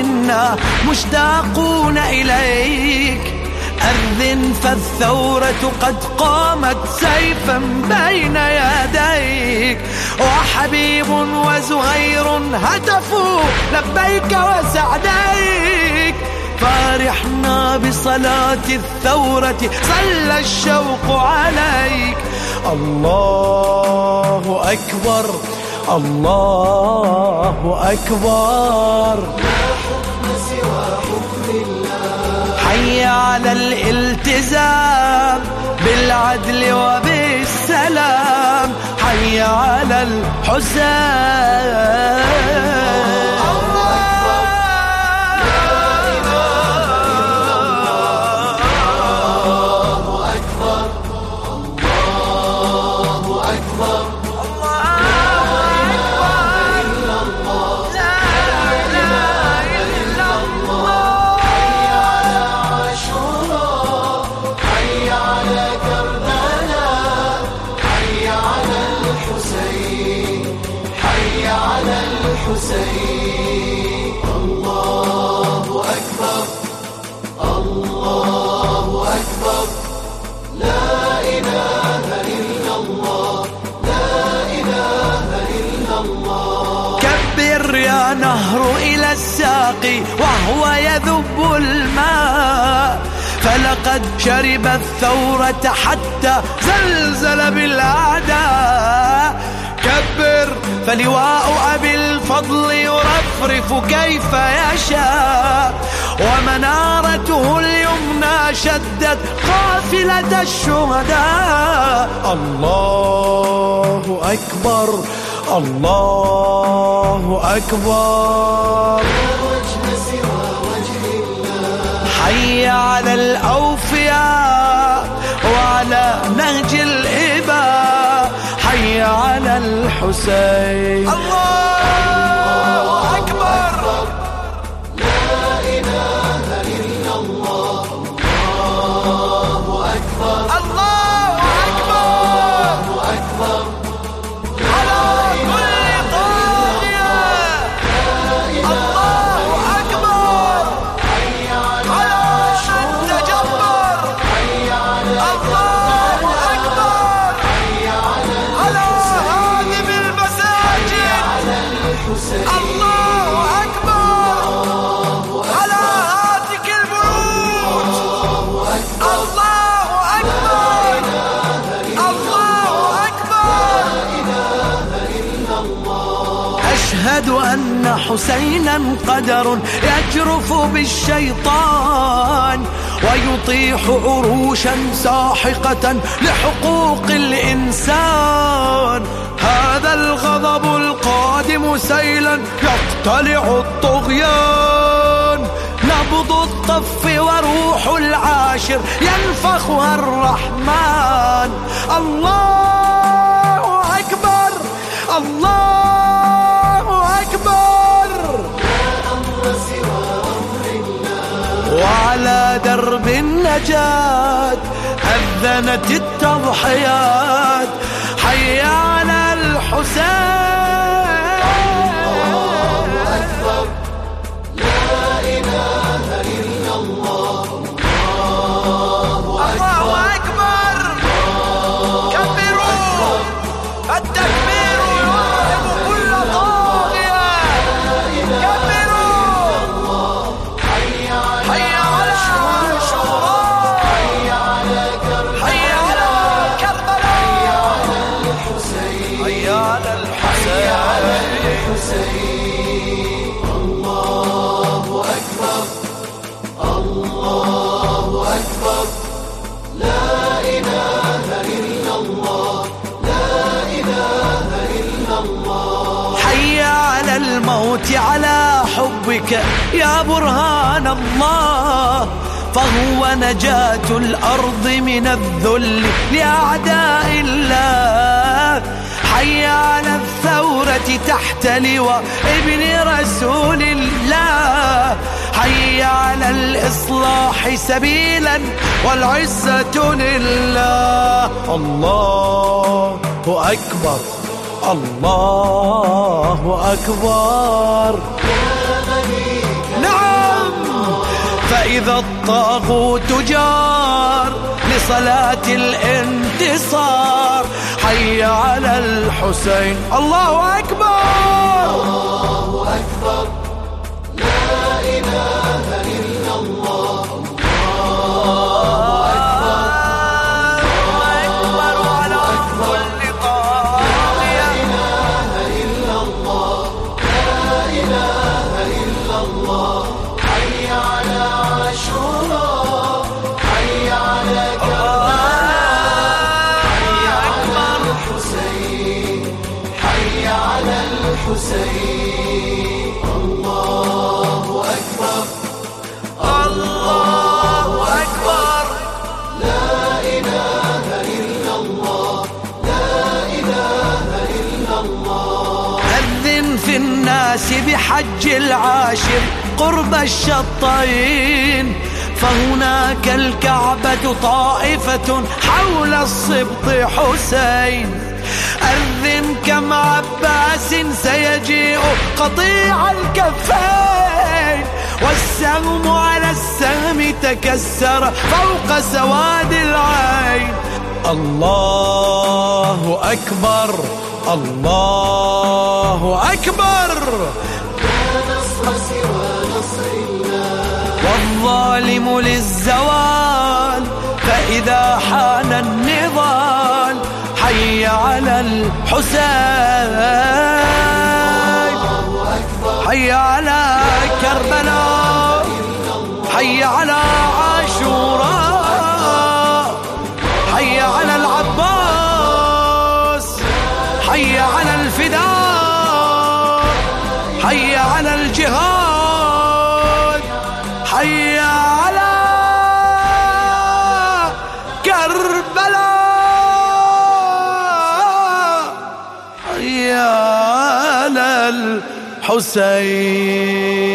إنا مشتاقون إليك. أذن فالثورة قد قامت سيفا بين يديك، وحبيب وزهير هتفوا لبيك وسعديك. فرحنا بصلاة الثورة صلى الشوق عليك. الله أكبر الله أكبر، لا حكم سوى حكم الله. حي على الالتزام بالعدل وبالسلام، حي على الحسين. الله أكبر الله أكبر، لا إله إلا الله لا إله إلا الله. كبر يا نهر إلى الساق وهو يذب الماء، فلقد شرب الثورة حتى زلزل بالأعداء. كبر فلواء أبي الفضل يرفرف كيف يشاء، ومنارته اليمنى شدت قافلة الشهداء. الله أكبر الله أكبر، لا وجه سوى وجه الله. حي على الأوفياء وعلى نهج الإباء، حي على الحسين. الله أكبر، لا إله إلا الله. الله أكبر الله أكبر، الله أكبر، على كل طاغية. الله أكبر، على من تجبر. الله أكبر، على هادم المساجد. الله أكبر، على هاتك البيوت. الله أكبر، الله أكبر. أشهد أن حسينا قدر يجرف بالشيطان، ويطيح عروشا ساحقة لحقوق الإنسان. هذا الغضب القادم سيلا يقتلع الطغيان، نبض الطف وروح العاشر ينفخها الرحمن. الله أكبر الله أكبر، لا أمر سوى أمر الله. وعلى درب النجاة أذنت التضحيات، حي على الحسين. الله أكبر، لا إله إلا الله. الله أكبر، كبروا، التكبير يرهب كل طاغية. كبروا، حي على الشهداء، حي على كربلاء، حي على الحسين. الله أكبر الله أكبر، لا إله إلا الله لا إله إلا الله. حي على الموت على حبك يا برهان الله، فهو نجاة الأرض من الذل لأعداء الله. حي على الثورة تحت لواء ابن رسول الله، حي على الإصلاح سبيلا والعزة لله. الله أكبر الله أكبر، يا مليك نعم فإذا الطاغوت جار لصلاة الانتصار حي على الحسين. الله أكبر الله أكبر لا إله إلا الله. الله أكبر وعلى كل طاغية. لا إله إلا الله لا إله إلا الله. حي على عاشوراء حي على كربلاء حي على الحسين حي على الحسين. الله أكبر الله أكبر لا إله إلا الله لا إله إلا الله. أذن في الناس بحج العاشر قرب الشطين فهناك الكعبة طائفة حول الصبط حسين. أذن كم عباس سيجيء قطيع الكفين والسهم على السهم تكسر فوق سواد العين. الله أكبر الله أكبر. لا نصر سوى نصر الله والظالم للزوال فإذا حان النضال حي على الحسين حي على كربلاء حي على عاشوراء حي على العباس حي على الفداء حي على الجهاد حي على كربلاء حي على الحسين.